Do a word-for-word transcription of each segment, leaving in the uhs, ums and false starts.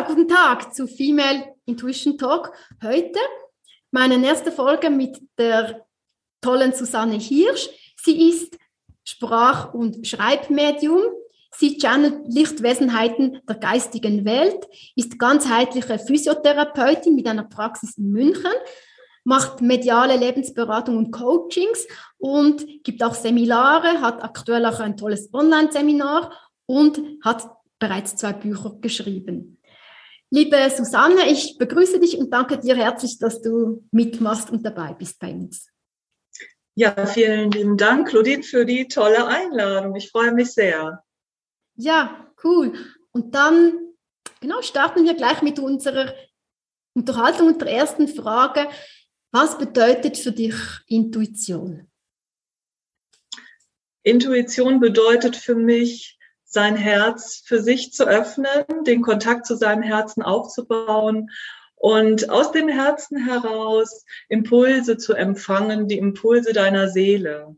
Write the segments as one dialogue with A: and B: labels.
A: guten Tag zu Female Intuition Talk. Heute meine erste Folge mit der tollen Susanne Hirsch. Sie ist Sprach- und Schreibmedium. Sie channelt Lichtwesenheiten der geistigen Welt, ist ganzheitliche Physiotherapeutin mit einer Praxis in München, macht mediale Lebensberatung und Coachings und gibt auch Seminare, hat aktuell auch ein tolles Online-Seminar und hat bereits zwei Bücher geschrieben. Liebe Susanne, ich begrüße dich und danke dir herzlich, dass du mitmachst und dabei bist bei uns.
B: Ja, vielen lieben Dank, Claudine, für die tolle Einladung. Ich freue mich sehr.
A: Ja, cool. Und dann genau, starten wir gleich mit unserer Unterhaltung und der ersten Frage. Was bedeutet für dich Intuition?
B: Intuition bedeutet für mich, sein Herz für sich zu öffnen, den Kontakt zu seinem Herzen aufzubauen und aus dem Herzen heraus Impulse zu empfangen, die Impulse deiner Seele.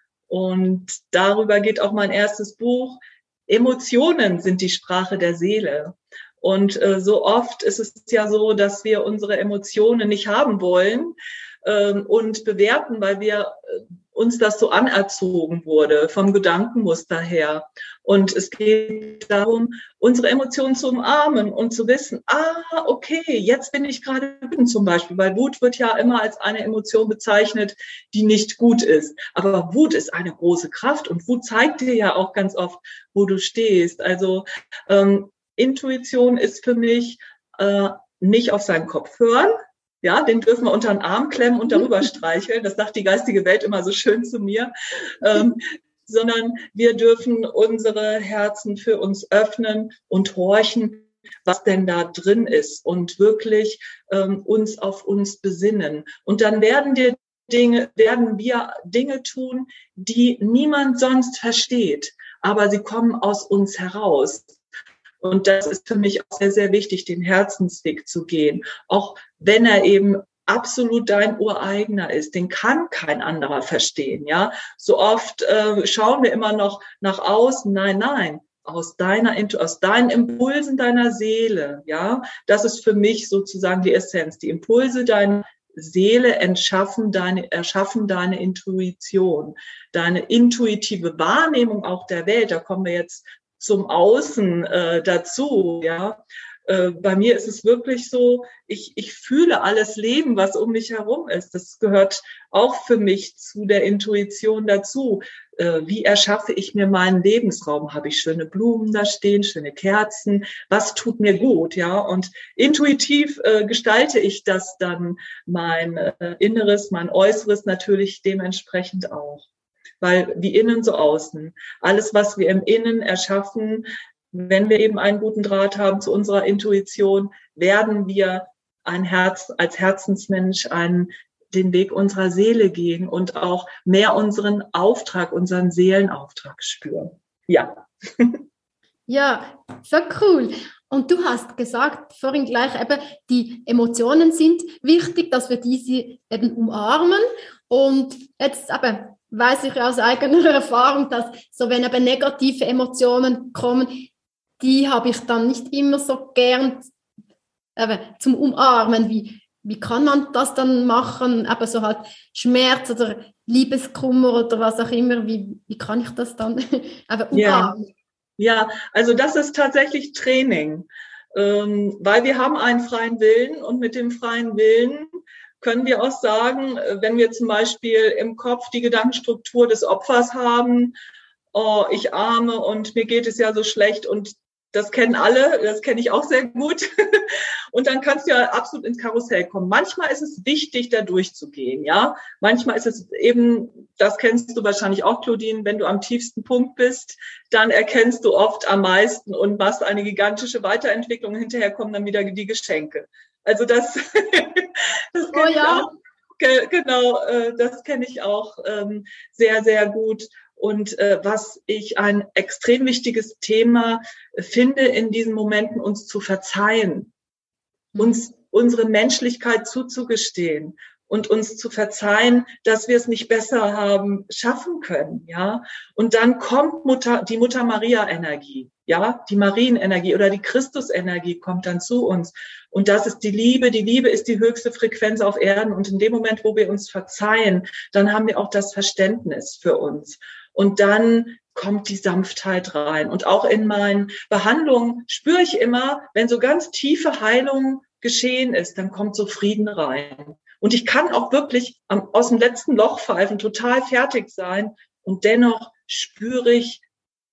B: Und darüber geht auch mein erstes Buch. Emotionen sind die Sprache der Seele. Und äh, so oft ist es ja so, dass wir unsere Emotionen nicht haben wollen ähm, und bewerten, weil wir äh, uns das so anerzogen wurde, vom Gedankenmuster her. Und es geht darum, unsere Emotionen zu umarmen und zu wissen, ah, okay, jetzt bin ich gerade wütend zum Beispiel, weil Wut wird ja immer als eine Emotion bezeichnet, die nicht gut ist. Aber Wut ist eine große Kraft und Wut zeigt dir ja auch ganz oft, wo du stehst. Also ähm, Intuition ist für mich äh, nicht auf seinen Kopf hören. Ja, den dürfen wir unter den Arm klemmen und darüber streicheln. Das sagt die geistige Welt immer so schön zu mir. Ähm, sondern wir dürfen unsere Herzen für uns öffnen und horchen, was denn da drin ist und wirklich ähm, uns auf uns besinnen. Und dann werden wir Dinge, werden wir Dinge tun, die niemand sonst versteht, aber sie kommen aus uns heraus. Und das ist für mich auch sehr, sehr wichtig, den Herzensweg zu gehen. Auch wenn er eben absolut dein ureigener ist, den kann kein anderer verstehen, ja. So oft äh, schauen wir immer noch nach außen. Nein, nein, aus deiner, aus deinen Impulsen deiner Seele, ja. Das ist für mich sozusagen die Essenz. Die Impulse deiner Seele entschaffen deine, erschaffen deine Intuition, deine intuitive Wahrnehmung auch der Welt. Da kommen wir jetzt zum Außen äh, dazu, ja. Äh, bei mir ist es wirklich so, ich, ich fühle alles Leben, was um mich herum ist. Das gehört auch für mich zu der Intuition dazu. Äh, wie erschaffe ich mir meinen Lebensraum? Habe ich schöne Blumen da stehen, schöne Kerzen? Was tut mir gut, ja? Und intuitiv äh, gestalte ich das dann, mein äh, Inneres, mein Äußeres natürlich dementsprechend auch. Weil wie innen so außen. Alles, was wir im Innen erschaffen, wenn wir eben einen guten Draht haben zu unserer Intuition, werden wir ein Herz, als Herzensmensch einen, den Weg unserer Seele gehen und auch mehr unseren Auftrag, unseren Seelenauftrag spüren. Ja.
A: Ja, so cool. Und du hast gesagt vorhin gleich eben, die Emotionen sind wichtig, dass wir diese eben umarmen. Und jetzt eben weiß ich aus eigener Erfahrung, dass so wenn eben negative Emotionen kommen, die habe ich dann nicht immer so gern eben, zum Umarmen. Wie, wie kann man das dann machen? Eben so halt Schmerz oder Liebeskummer oder was auch immer. Wie, wie kann ich das dann eben umarmen?
B: Ja, ja, also das ist tatsächlich Training, ähm, weil wir haben einen freien Willen und mit dem freien Willen können wir auch sagen, wenn wir zum Beispiel im Kopf die Gedankenstruktur des Opfers haben, oh, ich arme und mir geht es ja so schlecht und das kennen alle, das kenne ich auch sehr gut. Und dann kannst du ja absolut ins Karussell kommen. Manchmal ist es wichtig, da durchzugehen, ja. Manchmal ist es eben, das kennst du wahrscheinlich auch, Claudine, wenn du am tiefsten Punkt bist, dann erkennst du oft am meisten und machst eine gigantische Weiterentwicklung. Hinterher kommen dann wieder die Geschenke. Also das, das kenne oh, ja. ich auch. Genau, das kenne ich auch sehr, sehr gut. Und äh, was ich ein extrem wichtiges Thema finde in diesen Momenten, uns zu verzeihen, mhm. uns unsere Menschlichkeit zuzugestehen, und uns zu verzeihen, dass wir es nicht besser haben schaffen können, ja. Und dann kommt Mutter, die Mutter Maria Energie, ja, die Marienenergie oder die Christusenergie kommt dann zu uns. Und das ist die Liebe. Die Liebe ist die höchste Frequenz auf Erden. Und in dem Moment, wo wir uns verzeihen, dann haben wir auch das Verständnis für uns. Und dann kommt die Sanftheit rein. Und auch in meinen Behandlungen spüre ich immer, wenn so ganz tiefe Heilung geschehen ist, dann kommt so Frieden rein. Und ich kann auch wirklich am, aus dem letzten Loch pfeifen, total fertig sein. Und dennoch spüre ich,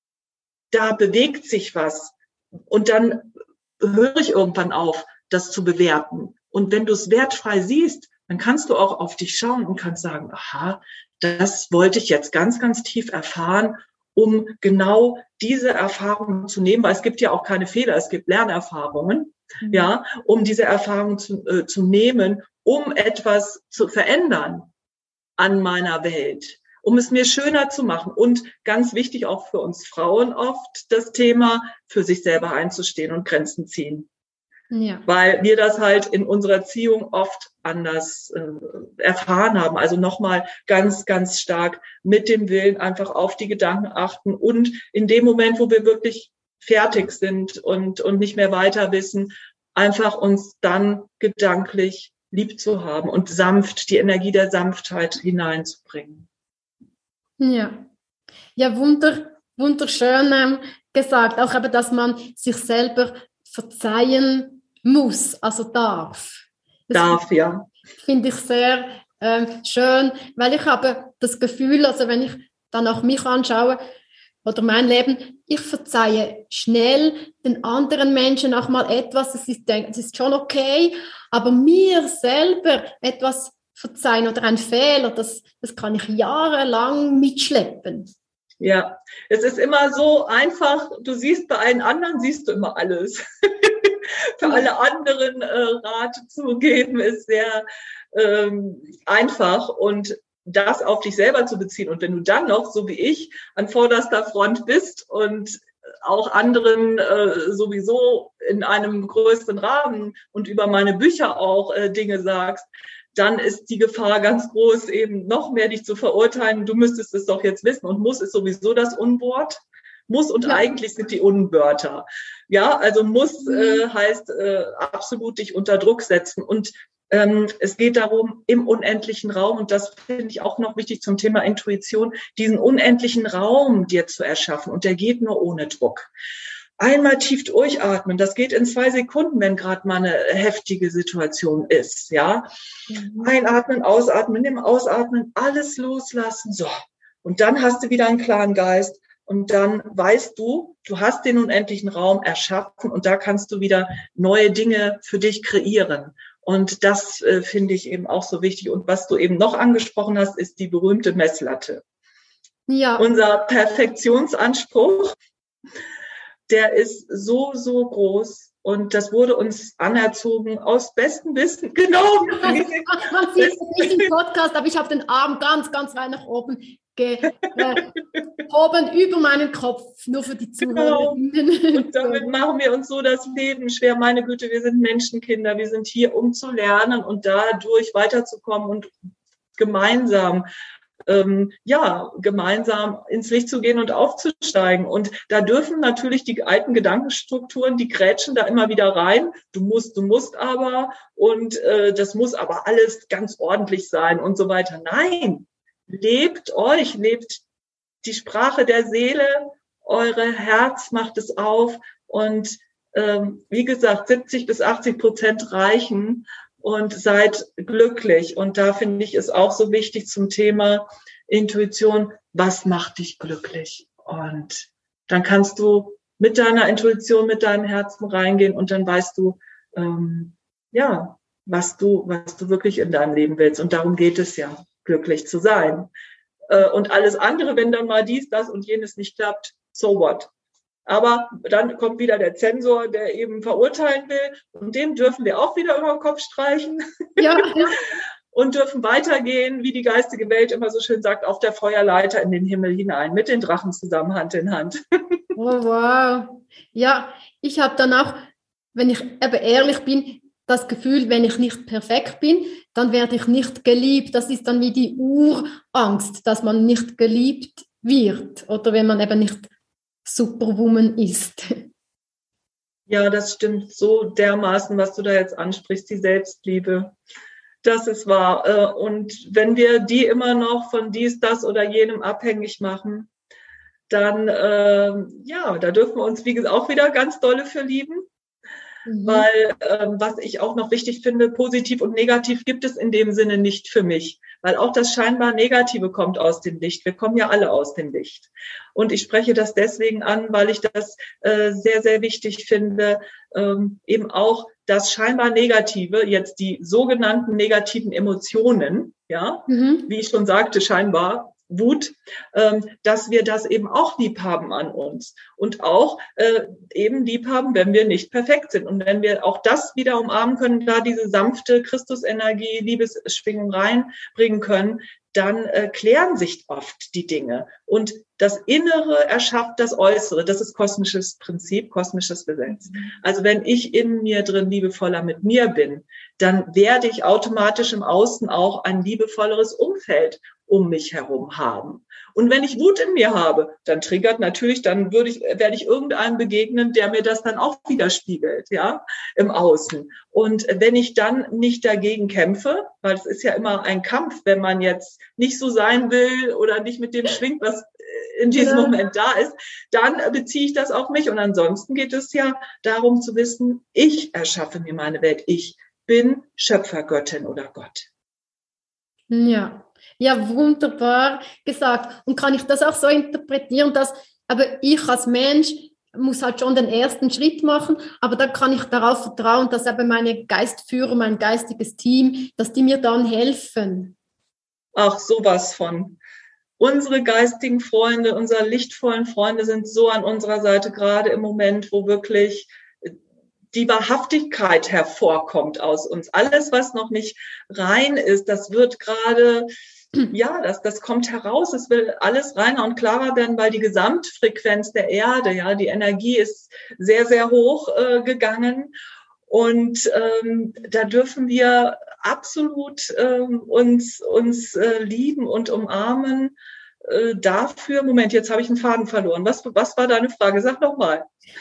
B: da bewegt sich was. Und dann höre ich irgendwann auf, das zu bewerten. Und wenn du es wertfrei siehst, dann kannst du auch auf dich schauen und kannst sagen, aha, das wollte ich jetzt ganz, ganz tief erfahren, um genau diese Erfahrungen zu nehmen, weil es gibt ja auch keine Fehler, es gibt Lernerfahrungen, mhm. ja, um diese Erfahrungen zu, äh, zu nehmen, um etwas zu verändern an meiner Welt, um es mir schöner zu machen. Und ganz wichtig auch für uns Frauen oft das Thema, für sich selber einzustehen und Grenzen ziehen. Ja. Weil wir das halt in unserer Erziehung oft anders äh, erfahren haben. Also nochmal ganz, ganz stark mit dem Willen einfach auf die Gedanken achten und in dem Moment, wo wir wirklich fertig sind und, und nicht mehr weiter wissen, einfach uns dann gedanklich lieb zu haben und sanft, die Energie der Sanftheit hineinzubringen.
A: Ja, ja, wunder, wunderschön ähm, gesagt. Auch eben, dass man sich selber verzeihen muss, also darf. Das
B: darf, ja.
A: Finde ich sehr ähm, schön, weil ich habe das Gefühl, also wenn ich dann auch mich anschaue oder mein Leben, ich verzeihe schnell den anderen Menschen auch mal etwas, das ist, das ist schon okay, aber mir selber etwas verzeihen oder ein Fehler, das, das kann ich jahrelang mitschleppen.
B: Ja, es ist immer so einfach, du siehst bei allen anderen, siehst du immer alles. Für alle anderen äh, Rat zu geben, ist sehr ähm, einfach und das auf dich selber zu beziehen. Und wenn du dann noch, so wie ich, an vorderster Front bist und auch anderen äh, sowieso in einem größeren Rahmen und über meine Bücher auch äh, Dinge sagst, dann ist die Gefahr ganz groß, eben noch mehr dich zu verurteilen. Du müsstest es doch jetzt wissen und muss ist sowieso das Unwort. Muss und ja. Eigentlich sind die Unwörter. Ja, also muss äh, heißt äh, absolut dich unter Druck setzen. Und ähm, es geht darum, im unendlichen Raum, und das finde ich auch noch wichtig zum Thema Intuition, diesen unendlichen Raum dir zu erschaffen. Und der geht nur ohne Druck. Einmal tief durchatmen, das geht in zwei Sekunden, wenn gerade mal eine heftige Situation ist. Ja, mhm. Einatmen, ausatmen, im Ausatmen alles loslassen. So, und dann hast du wieder einen klaren Geist. Und dann weißt du, du hast den unendlichen Raum erschaffen und da kannst du wieder neue Dinge für dich kreieren. Und das äh, finde ich eben auch so wichtig. Und was du eben noch angesprochen hast, ist die berühmte Messlatte. Ja. Unser Perfektionsanspruch, der ist so, so groß. Und das wurde uns anerzogen aus bestem Wissen. Genau.
A: Man sieht es nicht im Podcast, aber ich habe den Arm ganz, ganz weit nach oben gehoben über meinen Kopf, nur für die Zuhörer.
B: Genau. Und damit machen wir uns so das Leben schwer. Meine Güte, wir sind Menschenkinder. Wir sind hier, um zu lernen und dadurch weiterzukommen und gemeinsam Ähm, ja, gemeinsam ins Licht zu gehen und aufzusteigen. Und da dürfen natürlich die alten Gedankenstrukturen, die grätschen da immer wieder rein. Du musst, du musst aber und äh, das muss aber alles ganz ordentlich sein und so weiter. Nein, lebt euch, lebt die Sprache der Seele, eure Herz macht es auf und ähm, wie gesagt, siebzig bis achtzig Prozent reichen. Und seid glücklich. Und da finde ich es auch so wichtig zum Thema Intuition. Was macht dich glücklich? Und dann kannst du mit deiner Intuition, mit deinem Herzen reingehen und dann weißt du, ähm, ja, was du, was du wirklich in deinem Leben willst. Und darum geht es ja, glücklich zu sein. Äh, und alles andere, wenn dann mal dies, das und jenes nicht klappt, so what? Aber dann kommt wieder der Zensor, der eben verurteilen will. Und dem dürfen wir auch wieder über den Kopf streichen. Ja. Und dürfen weitergehen, wie die geistige Welt immer so schön sagt, auf der Feuerleiter in den Himmel hinein, mit den Drachen zusammen, Hand in Hand.
A: Oh, wow. Ja, ich habe dann auch, wenn ich eben ehrlich bin, das Gefühl, wenn ich nicht perfekt bin, dann werde ich nicht geliebt. Das ist dann wie die Urangst, dass man nicht geliebt wird oder wenn man eben nicht Superwoman ist.
B: Ja, das stimmt so dermaßen, was du da jetzt ansprichst, die Selbstliebe. Das ist wahr. Und wenn wir die immer noch von dies, das oder jenem abhängig machen, dann, äh, ja, da dürfen wir uns, wie gesagt, auch wieder ganz dolle für lieben. Mhm. Weil, ähm, was ich auch noch wichtig finde, positiv und negativ gibt es in dem Sinne nicht für mich. Weil auch das scheinbar Negative kommt aus dem Licht. Wir kommen ja alle aus dem Licht. Und ich spreche das deswegen an, weil ich das äh, sehr, sehr wichtig finde, ähm, eben auch das scheinbar Negative, jetzt die sogenannten negativen Emotionen, ja, mhm. wie ich schon sagte, scheinbar, Wut, ähm, dass wir das eben auch lieb haben an uns und auch äh, eben lieb haben, wenn wir nicht perfekt sind. Und wenn wir auch das wieder umarmen können, da diese sanfte Christusenergie, Liebesschwingung reinbringen können, dann äh, klären sich oft die Dinge. Und das Innere erschafft das Äußere. Das ist kosmisches Prinzip, kosmisches Gesetz. Also wenn ich in mir drin liebevoller mit mir bin, dann werde ich automatisch im Außen auch ein liebevolleres Umfeld um mich herum haben. Und wenn ich Wut in mir habe, dann triggert natürlich, dann würde ich, werde ich irgendeinem begegnen, der mir das dann auch widerspiegelt, ja, im Außen. Und wenn ich dann nicht dagegen kämpfe, weil es ist ja immer ein Kampf, wenn man jetzt nicht so sein will oder nicht mit dem schwingt, was in diesem ja. Moment da ist, dann beziehe ich das auf mich. Und ansonsten geht es ja darum zu wissen, ich erschaffe mir meine Welt. Ich bin Schöpfergöttin oder Gott.
A: Ja. Ja, wunderbar gesagt. Und kann ich das auch so interpretieren, dass aber ich als Mensch muss halt schon den ersten Schritt machen, aber dann kann ich darauf vertrauen, dass eben meine Geistführer, mein geistiges Team, dass die mir dann helfen.
B: Ach, sowas von. Unsere geistigen Freunde, unsere lichtvollen Freunde sind so an unserer Seite, gerade im Moment, wo wirklich die Wahrhaftigkeit hervorkommt aus uns. Alles, was noch nicht rein ist, das wird gerade, ja, das, das kommt heraus. Es will alles reiner und klarer werden, weil die Gesamtfrequenz der Erde, ja, die Energie ist sehr, sehr hoch äh, gegangen. Und ähm, da dürfen wir absolut ähm, uns, uns äh, lieben und umarmen. Äh, dafür, Moment, jetzt habe ich einen Faden verloren. Was, was war deine Frage? Sag noch mal.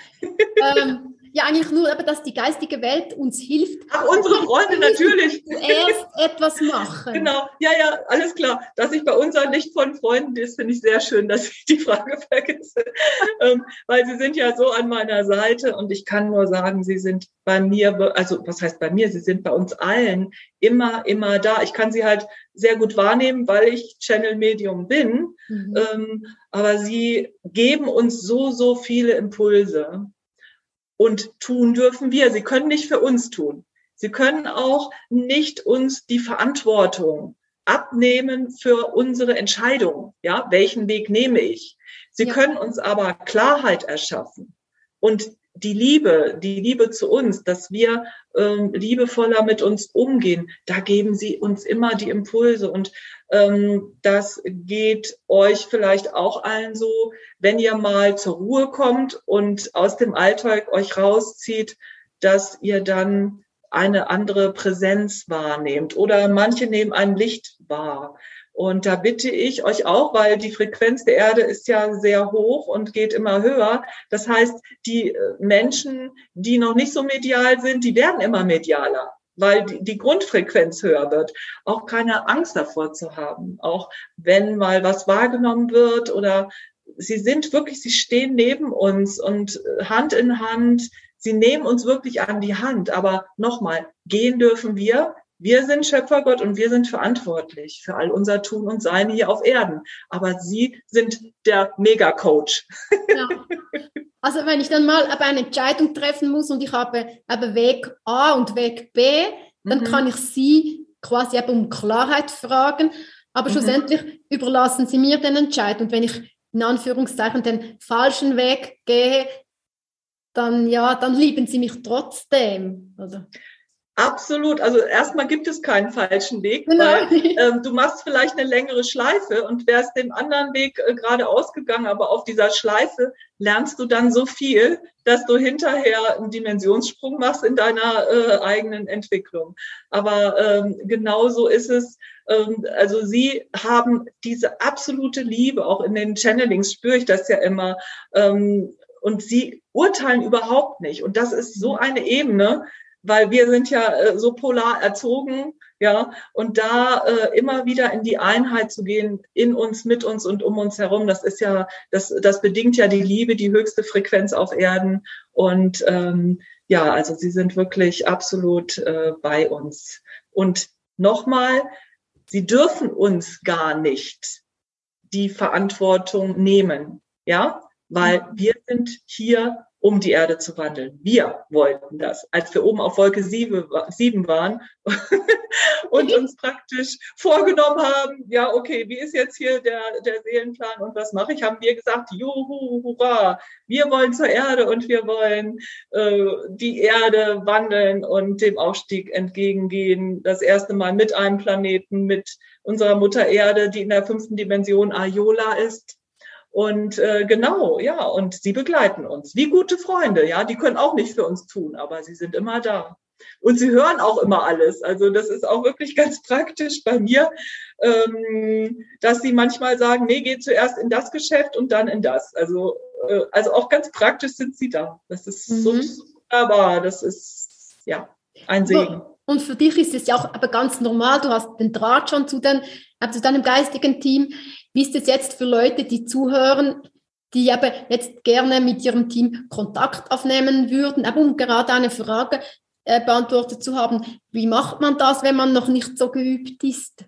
A: Ähm. Ja, eigentlich nur, dass die geistige Welt uns hilft.
B: Ach, unsere Freunde, natürlich.
A: Zuerst etwas machen.
B: Genau, ja, ja, alles klar. Dass ich bei unseren lichtvollen Freunden ist, finde ich sehr schön, dass ich die Frage vergesse. ähm, weil sie sind ja so an meiner Seite und ich kann nur sagen, sie sind bei mir, also was heißt bei mir, sie sind bei uns allen immer, immer da. Ich kann sie halt sehr gut wahrnehmen, weil ich Channel-Medium bin. Mhm. Ähm, aber sie geben uns so, so viele Impulse. Und tun dürfen wir. Sie können nicht für uns tun. Sie können auch nicht uns die Verantwortung abnehmen für unsere Entscheidung. Ja, welchen Weg nehme ich? Sie ja. können uns aber Klarheit erschaffen. Und die Liebe, die Liebe zu uns, dass wir ähm, liebevoller mit uns umgehen, da geben sie uns immer die Impulse. Und ähm, das geht euch vielleicht auch allen so, wenn ihr mal zur Ruhe kommt und aus dem Alltag euch rauszieht, dass ihr dann eine andere Präsenz wahrnehmt. Oder manche nehmen ein Licht wahr. Und da bitte ich euch auch, weil die Frequenz der Erde ist ja sehr hoch und geht immer höher. Das heißt, die Menschen, die noch nicht so medial sind, die werden immer medialer, weil die Grundfrequenz höher wird. Auch keine Angst davor zu haben, auch wenn mal was wahrgenommen wird oder sie sind wirklich, sie stehen neben uns und Hand in Hand, sie nehmen uns wirklich an die Hand. Aber nochmal, gehen dürfen wir. Wir sind Schöpfergott und wir sind verantwortlich für all unser Tun und Sein hier auf Erden. Aber Sie sind der Mega-Coach.
A: Ja. Also wenn ich dann mal eine Entscheidung treffen muss und ich habe eben Weg A und Weg B, dann mhm. kann ich Sie quasi eben um Klarheit fragen. Aber mhm. schlussendlich überlassen Sie mir den Entscheid. Und wenn ich in Anführungszeichen den falschen Weg gehe, dann ja, dann lieben Sie mich trotzdem. Also.
B: Absolut. Also erstmal gibt es keinen falschen Weg,
A: Genau.
B: weil ähm, du machst vielleicht eine längere Schleife und wärst dem anderen Weg äh, geradeaus gegangen, aber auf dieser Schleife lernst du dann so viel, dass du hinterher einen Dimensionssprung machst in deiner äh, eigenen Entwicklung. Aber ähm, genauso ist es. Ähm, also sie haben diese absolute Liebe, auch in den Channelings spüre ich das ja immer. Ähm, und sie urteilen überhaupt nicht. Und das ist so eine Ebene, weil wir sind ja äh, so polar erzogen, ja, und da äh, immer wieder in die Einheit zu gehen, in uns, mit uns und um uns herum, das ist ja, das, das bedingt ja die Liebe, die höchste Frequenz auf Erden. Und ähm, ja, also sie sind wirklich absolut äh, bei uns. Und nochmal, sie dürfen uns gar nicht die Verantwortung nehmen, ja, weil wir sind hier, um die Erde zu wandeln. Wir wollten das, als wir oben auf Wolke sieben waren und uns praktisch vorgenommen haben, ja, okay, wie ist jetzt hier der, der Seelenplan und was mache ich? Haben wir gesagt, juhu, hurra, wir wollen zur Erde und wir wollen äh, die Erde wandeln und dem Aufstieg entgegengehen. Das erste Mal mit einem Planeten, mit unserer Mutter Erde, die in der fünften Dimension Ayola ist. Und äh, genau, ja, und sie begleiten uns wie gute Freunde, ja, die können auch nicht für uns tun, aber sie sind immer da. Und sie hören auch immer alles. Also das ist auch wirklich ganz praktisch bei mir, ähm, dass sie manchmal sagen, nee, geh zuerst in das Geschäft und dann in das. Also, äh, also auch ganz praktisch sind sie da. Das ist mhm. so wunderbar. Das ist, ja, ein Segen.
A: Und für dich ist es ja auch aber ganz normal, du hast den Draht schon zu, den, zu deinem geistigen Team. Wie ist es jetzt für Leute, die zuhören, die aber jetzt gerne mit ihrem Team Kontakt aufnehmen würden, aber um gerade eine Frage äh, beantwortet zu haben, wie macht man das, wenn man noch nicht so geübt ist?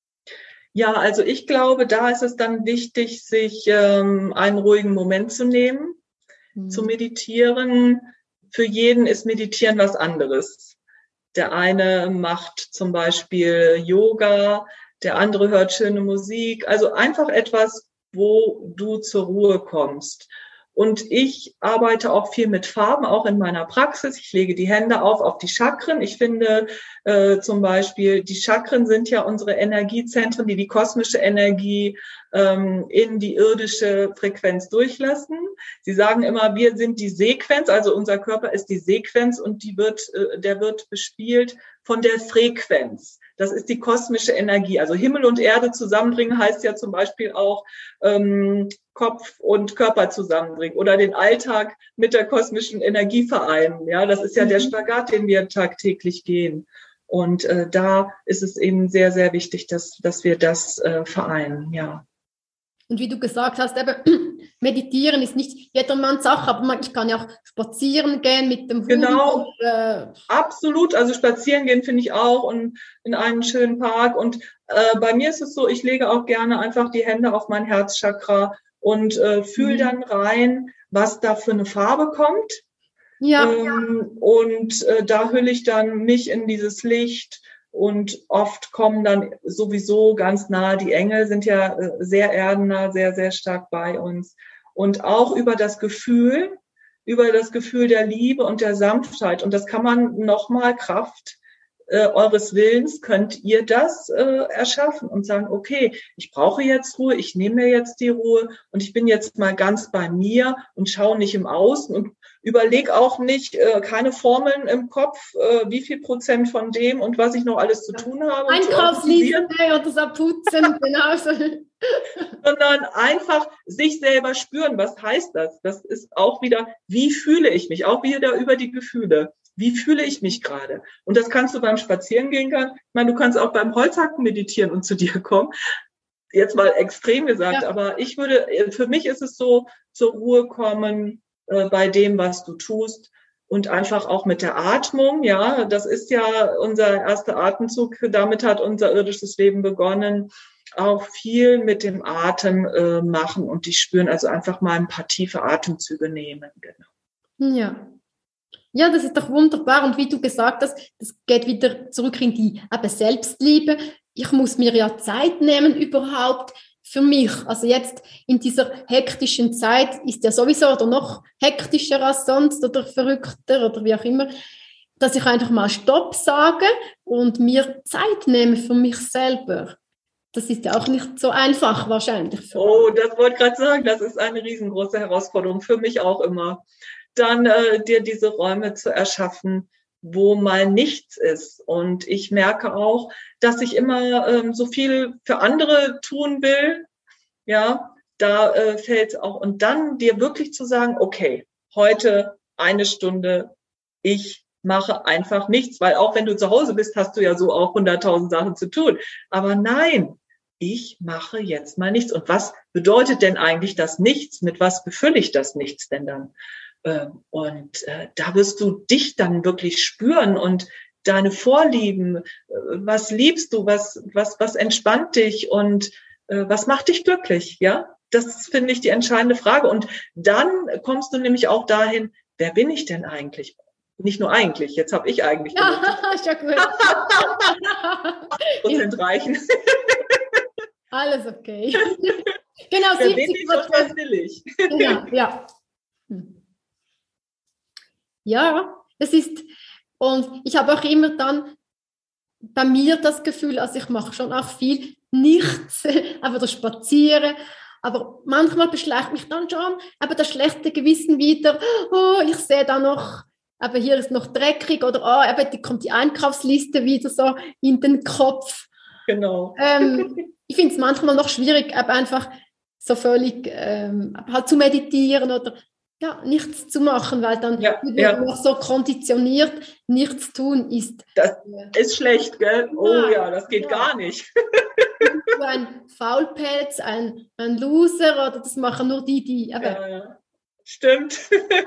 B: Ja, also ich glaube, da ist es dann wichtig, sich ähm, einen ruhigen Moment zu nehmen, mhm. zu meditieren. Für jeden ist Meditieren was anderes. Der eine macht zum Beispiel Yoga, der andere hört schöne Musik. Also einfach etwas, wo du zur Ruhe kommst. Und ich arbeite auch viel mit Farben, auch in meiner Praxis. Ich lege die Hände auf auf die Chakren. Ich finde äh, zum Beispiel, die Chakren sind ja unsere Energiezentren, die die kosmische Energie ähm, in die irdische Frequenz durchlassen. Sie sagen immer, wir sind die Sequenz, also unser Körper ist die Sequenz und die wird, äh, der wird bespielt von der Frequenz. Das ist die kosmische Energie. Also Himmel und Erde zusammenbringen heißt ja zum Beispiel auch ähm, Kopf und Körper zusammenbringen oder den Alltag mit der kosmischen Energie vereinen. Ja, das ist ja der Spagat, den wir tagtäglich gehen. Und äh, da ist es eben sehr, sehr wichtig, dass, dass wir das äh, vereinen. Ja.
A: Und wie du gesagt hast, eben, meditieren ist nicht jedermanns Sache, aber man, ich kann ja auch spazieren gehen mit dem Hund.
B: Genau,
A: und, äh,
B: absolut. Also spazieren gehen finde ich auch und in einen schönen Park. Und äh, bei mir ist es so, ich lege auch gerne einfach die Hände auf mein Herzchakra und äh, fühle mhm. dann rein, was da für eine Farbe kommt.
A: Ja.
B: Ähm, und äh, da hülle ich dann mich in dieses Licht. Und oft kommen dann sowieso ganz nahe, die Engel sind ja sehr erdennah, sehr, sehr stark bei uns. Und auch über das Gefühl, über das Gefühl der Liebe und der Sanftheit. Und das kann man nochmal Kraft äh, eures Willens, könnt ihr das äh, erschaffen und sagen, okay, ich brauche jetzt Ruhe, ich nehme mir jetzt die Ruhe und ich bin jetzt mal ganz bei mir und schaue nicht im Außen und überleg auch nicht, äh, keine Formeln im Kopf, äh, wie viel Prozent von dem und was ich noch alles zu tun habe.
A: Einkaufsliste oder das Putzen, genau so.
B: Sondern einfach sich selber spüren. Was heißt das? Das ist auch wieder, wie fühle ich mich? Auch wieder über die Gefühle. Wie fühle ich mich gerade? Und das kannst du beim Spazierengehen gehen. Ich meine, du kannst auch beim Holzhacken meditieren und zu dir kommen. Jetzt mal extrem gesagt, ja. Aber ich würde, für mich ist es so, zur Ruhe kommen, bei dem, was du tust und einfach auch mit der Atmung, ja, das ist ja unser erster Atemzug, damit hat unser irdisches Leben begonnen, auch viel mit dem Atem äh, machen und die spüren, also einfach mal ein paar tiefe Atemzüge nehmen, genau.
A: Ja. Ja, das ist doch wunderbar und wie du gesagt hast, das geht wieder zurück in die eben Selbstliebe. Ich muss mir ja Zeit nehmen überhaupt, für mich, also jetzt in dieser hektischen Zeit ist ja sowieso oder noch hektischer als sonst oder verrückter oder wie auch immer. dass ich einfach mal Stopp sage und mir Zeit nehme für mich selber. Das ist ja auch nicht so einfach wahrscheinlich. Für
B: oh, das wollte ich gerade sagen, das ist eine riesengroße Herausforderung, für mich auch immer. Dann äh, dir diese Räume zu erschaffen, wo mal nichts ist. Und ich merke auch, dass ich immer ähm, so viel für andere tun will. Ja, da äh, fällt es auch. Und dann dir wirklich zu sagen, okay, heute eine Stunde, ich mache einfach nichts. Weil auch wenn du zu Hause bist, hast du ja so auch hunderttausend Sachen zu tun. Aber nein, ich mache jetzt mal nichts. Und was bedeutet denn eigentlich das Nichts? Mit was befülle ich das Nichts denn dann? Und äh, da wirst du dich dann wirklich spüren und deine Vorlieben, äh, was liebst du, was, was, was entspannt dich und äh, was macht dich glücklich, ja? Das finde ich die entscheidende Frage. Und dann kommst du nämlich auch dahin, wer bin ich denn eigentlich? Nicht nur eigentlich, jetzt habe ich eigentlich
A: ja, ja gut.
B: Prozent reichen.
A: Alles okay. Genau,
B: wer bin ich und was will ich?
A: Genau, ja. Hm. Ja, es ist, und ich habe auch immer dann bei mir das Gefühl, also ich mache schon auch viel nichts, einfach das Spazieren, aber manchmal beschleicht mich dann schon aber das schlechte Gewissen wieder, oh, ich sehe da noch, aber hier ist noch dreckig oder oh, aber die kommt die Einkaufsliste wieder so in den Kopf.
B: Genau.
A: Ähm, ich finde es manchmal noch schwierig, aber einfach so völlig ähm, halt zu meditieren oder ja, nichts zu machen, weil dann
B: ja,
A: wird
B: ja.
A: noch so konditioniert, nichts tun ist.
B: Das ist schlecht, gell? Oh ja, ja das geht ja. gar nicht.
A: Ein Faulpelz, ein, ein Loser oder das machen nur die, die... Aber
B: ja, stimmt.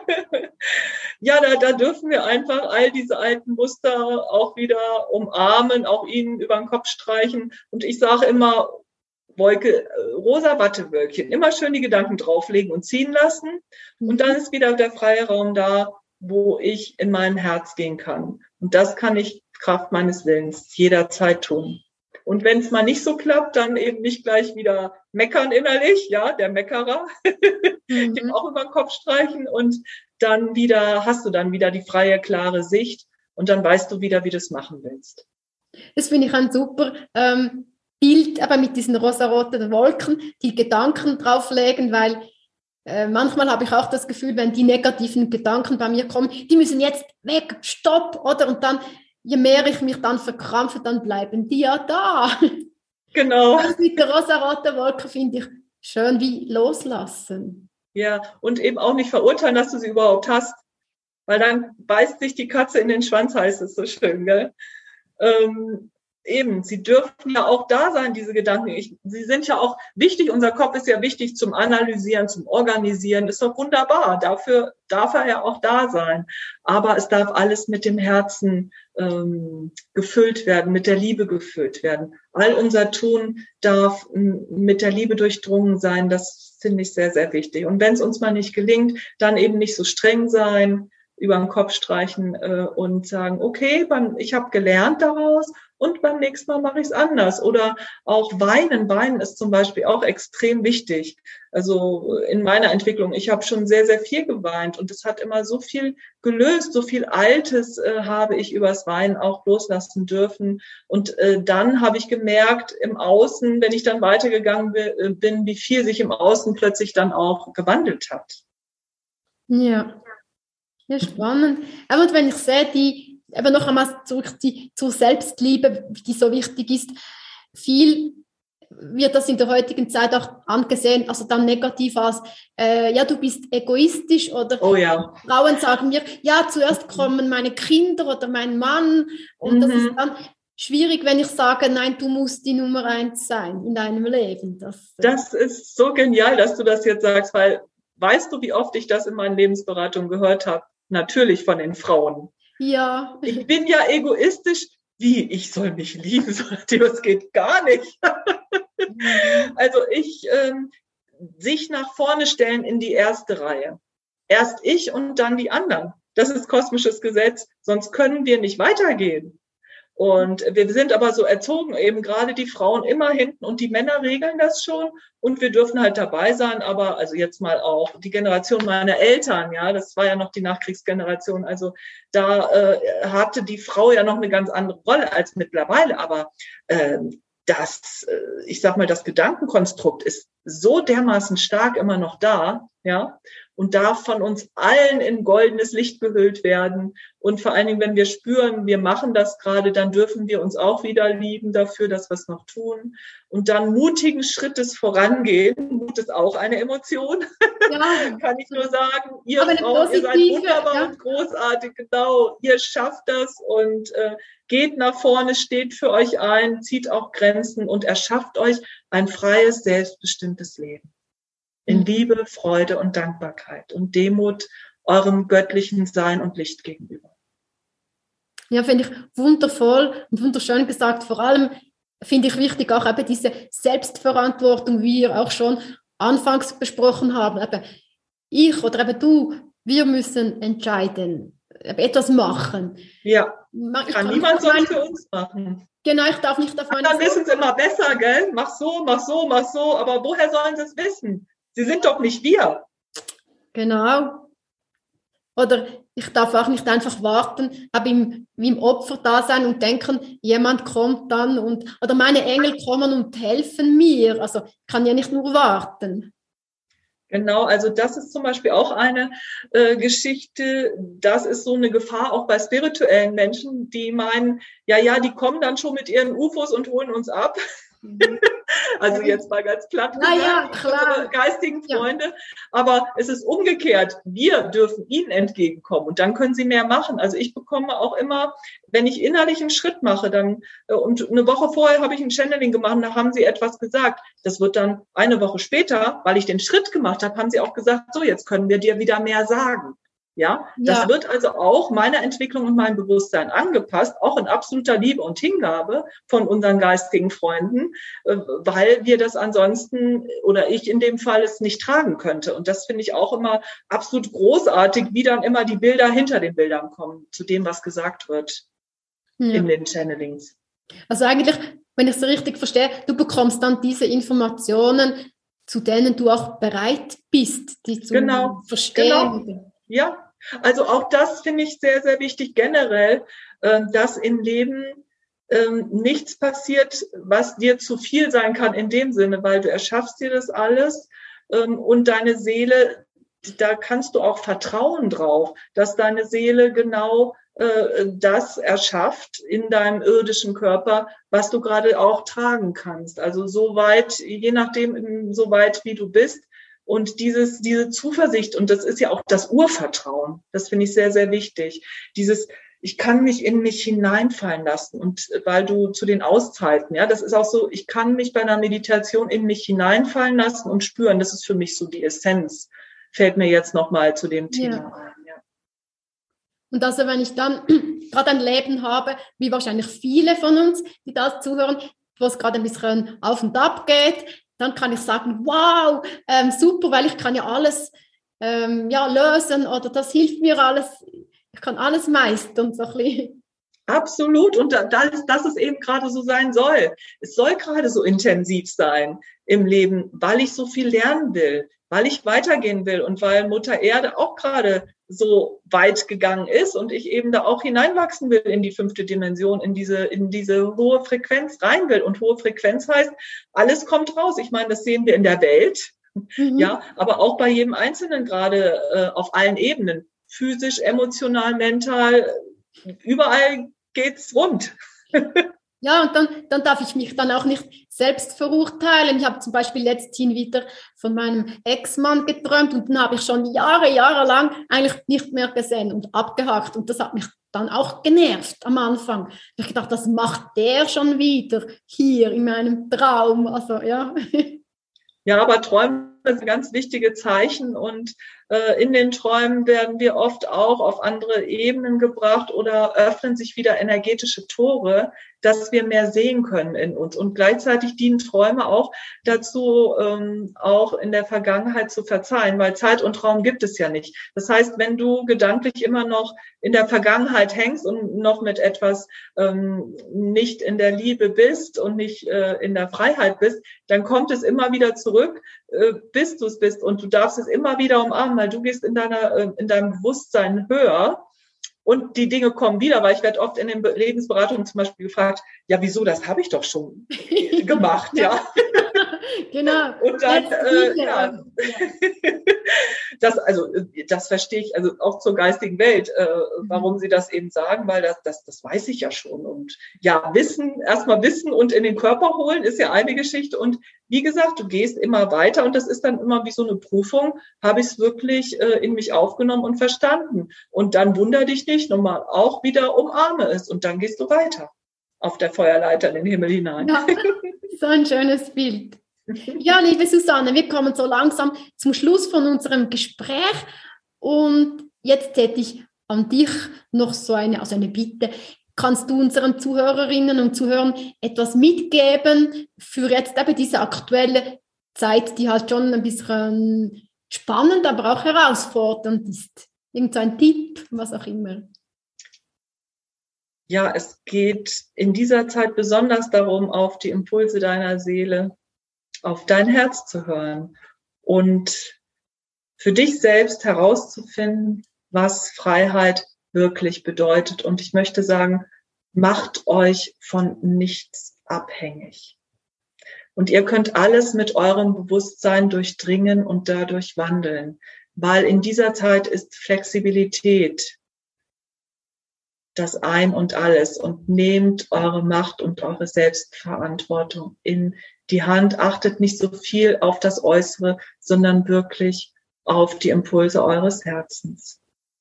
B: ja, da, da dürfen wir einfach all diese alten Muster auch wieder umarmen, auch ihnen über den Kopf streichen. Und ich sage immer, Wolke, rosa Wattewölkchen, immer schön die Gedanken drauflegen und ziehen lassen. Und dann ist wieder der freie Raum da, wo ich in mein Herz gehen kann. Und das kann ich Kraft meines Willens jederzeit tun. Und wenn es mal nicht so klappt, dann eben nicht gleich wieder meckern innerlich, ja, der Meckerer, mhm. dem auch über den Kopf streichen und dann wieder, hast du dann wieder die freie, klare Sicht und dann weißt du wieder, wie du es machen willst.
A: Das finde ich ein super ähm Bild, aber mit diesen rosaroten Wolken, die Gedanken drauflegen, weil äh, manchmal habe ich auch das Gefühl, wenn die negativen Gedanken bei mir kommen, die müssen jetzt weg, stopp, oder? Und dann, je mehr ich mich dann verkrampfe, dann bleiben die ja da.
B: Genau.
A: Das mit der rosaroten Wolke finde ich schön wie loslassen.
B: Ja, und eben auch nicht verurteilen, dass du sie überhaupt hast, weil dann beißt sich die Katze in den Schwanz, heißt es so schön, gell? Ähm, Eben, sie dürfen ja auch da sein, diese Gedanken. Ich, sie sind ja auch wichtig, unser Kopf ist ja wichtig zum Analysieren, zum Organisieren. Ist doch wunderbar, dafür darf er ja auch da sein. Aber es darf alles mit dem Herzen ähm, gefüllt werden, mit der Liebe gefüllt werden. All unser Tun darf m, mit der Liebe durchdrungen sein. Das finde ich sehr, sehr wichtig. Und wenn es uns mal nicht gelingt, dann eben nicht so streng sein, über den Kopf streichen äh, und sagen, okay, beim, ich habe gelernt daraus und beim nächsten Mal mache ich es anders. Oder auch weinen. Weinen ist zum Beispiel auch extrem wichtig. Also in meiner Entwicklung, ich habe schon sehr, sehr viel geweint und es hat immer so viel gelöst, so viel Altes äh, habe ich übers Weinen auch loslassen dürfen. Und äh, dann habe ich gemerkt im Außen, wenn ich dann weitergegangen bin, wie viel sich im Außen plötzlich dann auch gewandelt hat.
A: Ja. Ja, spannend. Aber wenn ich sehe, die, eben noch einmal zurück die, zur Selbstliebe, die so wichtig ist, viel wird das in der heutigen Zeit auch angesehen, also dann negativ als, äh, ja, du bist egoistisch oder
B: oh, ja.
A: Frauen sagen mir, ja, zuerst kommen meine Kinder oder mein Mann und mhm. das ist dann schwierig, wenn ich sage, nein, du musst die Nummer eins sein in deinem Leben. Das,
B: das ist so genial, dass du das jetzt sagst, weil weißt du, wie oft ich das in meinen Lebensberatungen gehört habe? Natürlich von den Frauen.
A: Ja.
B: Ich bin ja egoistisch. Wie? Ich soll mich lieben? Das geht gar nicht. Also ich, ähm, sich nach vorne stellen in die erste Reihe. Erst ich und dann die anderen. Das ist kosmisches Gesetz. Sonst können wir nicht weitergehen. Und wir sind aber so erzogen, eben gerade die Frauen immer hinten und die Männer regeln das schon und wir dürfen halt dabei sein. Aber also jetzt mal auch die Generation meiner Eltern, ja, das war ja noch die Nachkriegsgeneration. Also da äh, hatte die Frau ja noch eine ganz andere Rolle als mittlerweile. Aber äh, das, äh, ich sag mal, das Gedankenkonstrukt ist so dermaßen stark immer noch da, ja, und darf von uns allen in goldenes Licht gehüllt werden. Und vor allen Dingen, wenn wir spüren, wir machen das gerade, dann dürfen wir uns auch wieder lieben dafür, dass wir es noch tun. Und dann mutigen Schrittes vorangehen. Mut ist auch eine Emotion, ja. Kann ich nur sagen. Ihr Frauen, ihr seid wunderbar ja. und großartig, genau. Ihr schafft das und äh, geht nach vorne, steht für euch ein, zieht auch Grenzen und erschafft euch ein freies, selbstbestimmtes Leben. In Liebe, Freude und Dankbarkeit und Demut eurem göttlichen Sein und Licht gegenüber.
A: Ja, finde ich wundervoll und wunderschön gesagt. Vor allem finde ich wichtig auch eben diese Selbstverantwortung, wie wir auch schon anfangs besprochen haben. Eben ich oder eben du, wir müssen entscheiden, etwas machen.
B: Ja, ich kann niemand sonst für uns machen.
A: Genau, ich darf nicht auf meine...
B: Dann wissen sie immer besser, gell? Mach so, mach so, mach so. Aber woher sollen sie es wissen? Sie sind doch nicht wir.
A: Genau. Oder ich darf auch nicht einfach warten, aber im, wie im Opfer da sein und denken, jemand kommt dann und oder meine Engel kommen und helfen mir. Also ich kann ja nicht nur warten.
B: Genau, also das ist zum Beispiel auch eine äh, Geschichte, das ist so eine Gefahr auch bei spirituellen Menschen, die meinen, ja, ja, die kommen dann schon mit ihren U F Os und holen uns ab. Also jetzt mal ganz platt gesagt,
A: ja, klar.
B: Unsere geistigen Freunde. Ja. Aber es ist umgekehrt. Wir dürfen ihnen entgegenkommen und dann können sie mehr machen. Also ich bekomme auch immer, wenn ich innerlich einen Schritt mache, dann und eine Woche vorher habe ich ein Channeling gemacht, da haben sie etwas gesagt. Das wird dann eine Woche später, weil ich den Schritt gemacht habe, haben sie auch gesagt, so jetzt können wir dir wieder mehr sagen. Ja, das ja. wird also auch meiner Entwicklung und meinem Bewusstsein angepasst, auch in absoluter Liebe und Hingabe von unseren geistigen Freunden, weil wir das ansonsten oder ich in dem Fall es nicht tragen könnte. Und das finde ich auch immer absolut großartig, wie dann immer die Bilder hinter den Bildern kommen, zu dem, was gesagt wird ja. in den Channelings.
A: Also eigentlich, wenn ich es so richtig verstehe, du bekommst dann diese Informationen, zu denen du auch bereit bist, die zu
B: genau.
A: verstehen.
B: Genau. Ja, also auch das finde ich sehr, sehr wichtig generell, dass im Leben nichts passiert, was dir zu viel sein kann in dem Sinne, weil du erschaffst dir das alles und deine Seele, da kannst du auch vertrauen drauf, dass deine Seele genau das erschafft in deinem irdischen Körper, was du gerade auch tragen kannst. Also so weit, je nachdem, so weit wie du bist. Und dieses, diese Zuversicht, und das ist ja auch das Urvertrauen, das finde ich sehr, sehr wichtig. Dieses, ich kann mich in mich hineinfallen lassen. Und weil du zu den Auszeiten, ja, das ist auch so, ich kann mich bei einer Meditation in mich hineinfallen lassen und spüren. Das ist für mich so die Essenz. Fällt mir jetzt nochmal zu dem Thema
A: ja.
B: ein. Ja.
A: Und also wenn ich dann gerade ein Leben habe, wie wahrscheinlich viele von uns, die da zuhören, wo es gerade ein bisschen auf und ab geht, dann kann ich sagen, wow, ähm, super, weil ich kann ja alles ähm, ja, lösen oder das hilft mir alles, ich kann alles meistern. So ein bisschen.
B: Absolut, und das, dass es eben gerade so sein soll. Es soll gerade so intensiv sein im Leben, weil ich so viel lernen will, weil ich weitergehen will und weil Mutter Erde auch gerade so weit gegangen ist und ich eben da auch hineinwachsen will in die fünfte Dimension, in diese, in diese hohe Frequenz rein will. Und hohe Frequenz heißt, alles kommt raus. Ich meine, das sehen wir in der Welt, mhm. ja, aber auch bei jedem Einzelnen gerade äh, auf allen Ebenen. Physisch, emotional, mental, überall geht's rund.
A: Ja, und dann, dann darf ich mich dann auch nicht selbst verurteilen. Ich habe zum Beispiel letzthin wieder von meinem Ex-Mann geträumt und dann habe ich schon Jahre, Jahre lang eigentlich nicht mehr gesehen und abgehakt. Und das hat mich dann auch genervt am Anfang. Ich habe gedacht, das macht der schon wieder hier in meinem Traum. Also, ja.
B: Ja, aber Träume sind ganz wichtige Zeichen und In den Träumen werden wir oft auch auf andere Ebenen gebracht oder öffnen sich wieder energetische Tore, dass wir mehr sehen können in uns. Und gleichzeitig dienen Träume auch dazu, ähm, auch in der Vergangenheit zu verzeihen, weil Zeit und Raum gibt es ja nicht. Das heißt, wenn du gedanklich immer noch in der Vergangenheit hängst und noch mit etwas ähm, nicht in der Liebe bist und nicht äh, in der Freiheit bist, dann kommt es immer wieder zurück, äh, bis du es bist. Und du darfst es immer wieder umarmen, weil du gehst in deiner, äh, in deinem Bewusstsein höher. Und die Dinge kommen wieder, weil ich werde oft in den Lebensberatungen zum Beispiel gefragt, ja, wieso, das habe ich doch schon gemacht, ja.
A: Genau.
B: Und dann, äh, ja, das, also, das verstehe ich, also auch zur geistigen Welt, äh, warum sie das eben sagen, weil das, das, das weiß ich ja schon. Und ja, Wissen, erstmal Wissen und in den Körper holen ist ja eine Geschichte. Und wie gesagt, du gehst immer weiter und das ist dann immer wie so eine Prüfung, habe ich es wirklich äh, in mich aufgenommen und verstanden. Und dann wunder dich nicht, nochmal auch wieder umarme es und dann gehst du weiter auf der Feuerleiter in den Himmel hinein.
A: Ja, so ein schönes Bild. Ja, liebe Susanne, wir kommen so langsam zum Schluss von unserem Gespräch und jetzt hätte ich an dich noch so eine, also eine Bitte. Kannst du unseren Zuhörerinnen und Zuhörern etwas mitgeben für jetzt eben diese aktuelle Zeit, die halt schon ein bisschen spannend, aber auch herausfordernd ist? Irgend so ein Tipp, was auch immer.
B: Ja, es geht in dieser Zeit besonders darum, auf die Impulse deiner Seele, auf dein Herz zu hören und für dich selbst herauszufinden, was Freiheit wirklich bedeutet. Und ich möchte sagen, macht euch von nichts abhängig. Und ihr könnt alles mit eurem Bewusstsein durchdringen und dadurch wandeln, weil in dieser Zeit ist Flexibilität das Ein und Alles und nehmt eure Macht und eure Selbstverantwortung in die Hand. Achtet nicht so viel auf das Äußere, sondern wirklich auf die Impulse eures Herzens.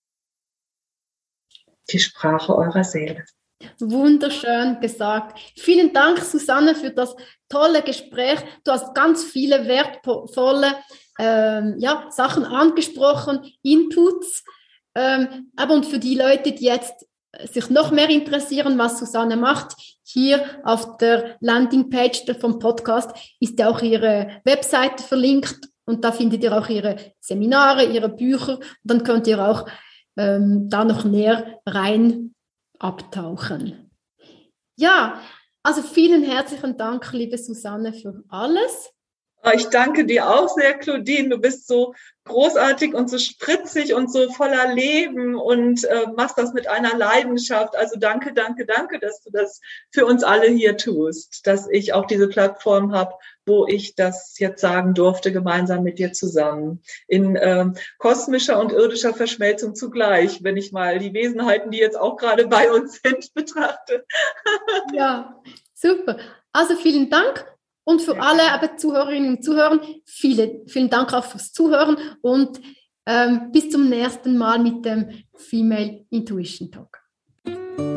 B: Die Sprache eurer Seele.
A: Wunderschön gesagt. Vielen Dank, Susanne, für das tolle Gespräch. Du hast ganz viele wertvolle ähm, ja, Sachen angesprochen, Inputs. Ähm, aber und für die Leute, die jetzt sich noch mehr interessieren, was Susanne macht, hier auf der Landingpage vom Podcast ist ja auch ihre Webseite verlinkt und da findet ihr auch ihre Seminare, ihre Bücher und dann könnt ihr auch ähm, da noch näher rein abtauchen. Ja, also vielen herzlichen Dank, liebe Susanne, für alles.
B: Ich danke dir auch sehr, Claudine. Du bist so großartig und so spritzig und so voller Leben und äh, machst das mit einer Leidenschaft. Also danke, danke, danke, dass du das für uns alle hier tust, dass ich auch diese Plattform habe, wo ich das jetzt sagen durfte, gemeinsam mit dir zusammen. In ähm, kosmischer und irdischer Verschmelzung zugleich, wenn ich mal die Wesenheiten, die jetzt auch gerade bei uns sind, betrachte.
A: Ja, super. Also vielen Dank. Und für alle aber Zuhörerinnen und Zuhörer, viele, vielen Dank auch fürs Zuhören und ähm, bis zum nächsten Mal mit dem Female Intuition Talk.